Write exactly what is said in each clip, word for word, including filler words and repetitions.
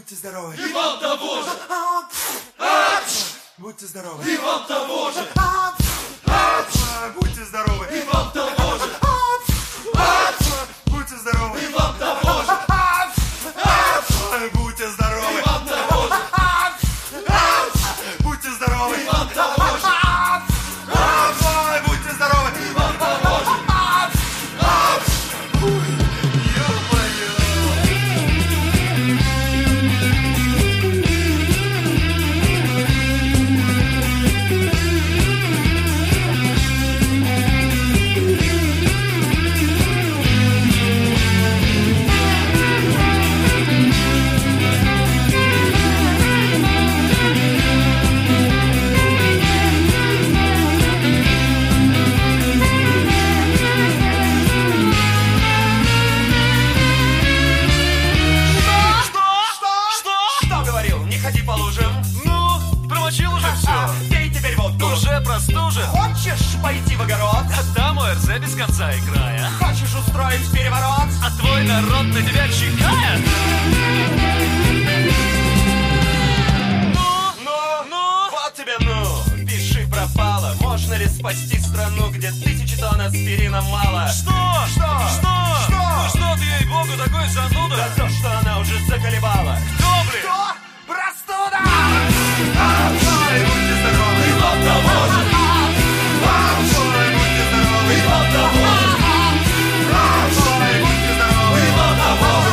Будьте здоровы. И вам того же. Будьте здоровы. И вам того же. Будьте здоровы. И вам того же. Будьте здоровы. И вам того же. Будьте здоровы. И вам того же. Будьте здоровы. И вам того же. Будьте здоровы. И вам того же. Хочешь пойти в огород? А там ОРЗ без конца и края. Хочешь устроить переворот? А твой народ на тебя чекает? Ну, ну, ну, вот тебе ну. Пиши пропало. Можно ли спасти страну, где тысячи тонн аспирина мало? Что? Что? Что? Что? Ну что ты, ей-богу, такой зануда? За то, что она уже заколебала. Кто, блин? Кто? Простуда! Будьте здоровы. И вам того же. Будьте здоровы. И вам того же. Будьте здоровы. И вам того же.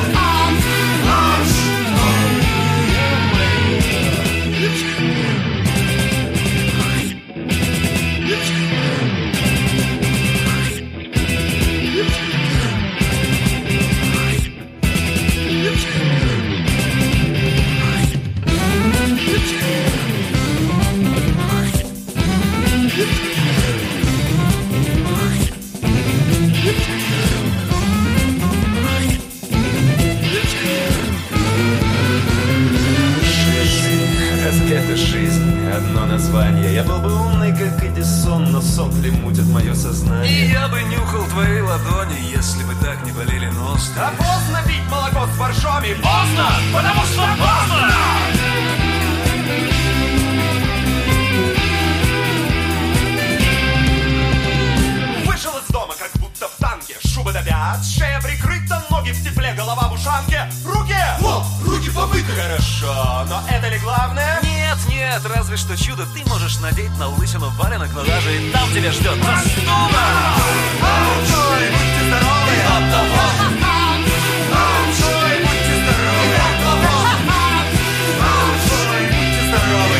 Разве это жизнь? Одно название. Я был бы умный, как Эдисон, но сопли мутят мое сознание. И я бы нюхал твои ладони, если бы так не болели ноздри. А поздно пить молоко с борщами. Поздно, потому что поздно! Вышел из дома, как будто в танке. Шуба до пят, шея прикрыта, ноги в тепле, голова в ушанке. Руки! О, руки помыты. Хорошо, но это ли главное? Нет, нет, разве что чудо. Ты можешь надеть на лысину валенок, но даже и там тебя ждет простуда. Будьте здоровы. И вам того же. Будьте здоровы. Будьте здоровы.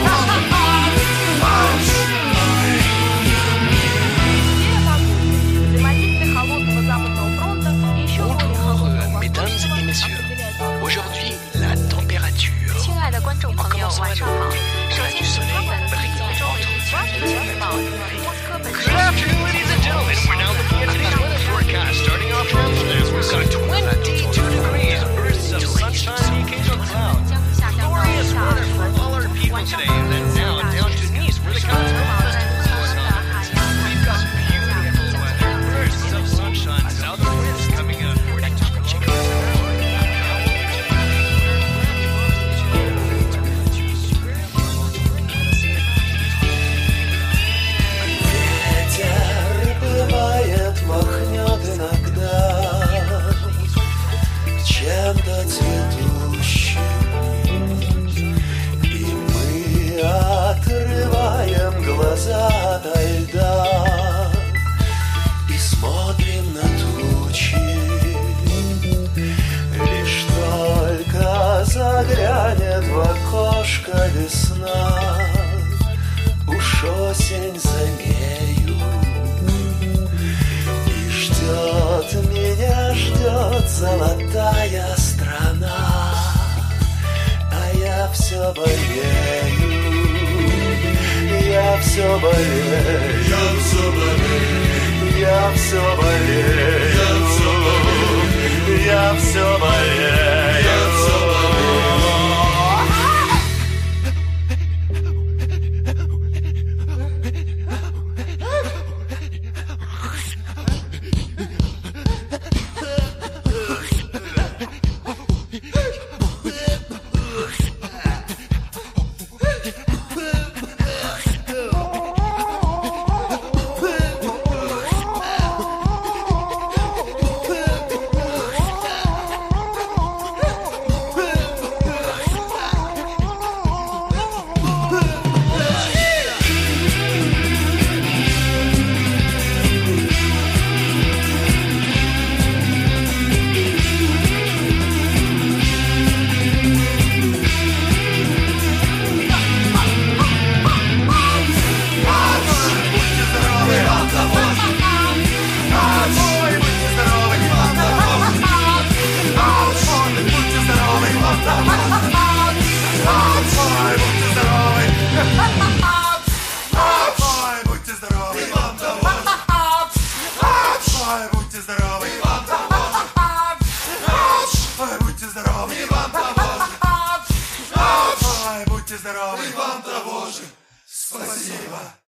Взаимодействие холодного западного фронта и еще более холодного Mesdames et messieurs, aujourd'hui, la température. 亲爱的观众朋友，晚上好。首先是科本以及周围地区天气预报。莫斯科本市 Good afternoon, ladies and gentlemen. We're now looking at today's weather forecast. Starting off from this, we've got twenty-two degrees, bursts of sunshine, and occasional clouds. 将下降到 Glorious 大 weather for all our people today. And then now down to Nice, where the counts are We've got beautiful weather, bursts of sunshine, south winds coming in forty-two kilometers per hour. Ветер бывает, махнет иногда чем-то цветущим, и мы отрываем глаза ото льда и смотрим на тучи. Лишь только заглянет в окошко весна, уж осень за нею, и ждет меня, ждет золотая страна, а я все болею, я все болею, Я все болею. я все болею, Я все болею. я все болею. здоровы. И вам того же. Спасибо.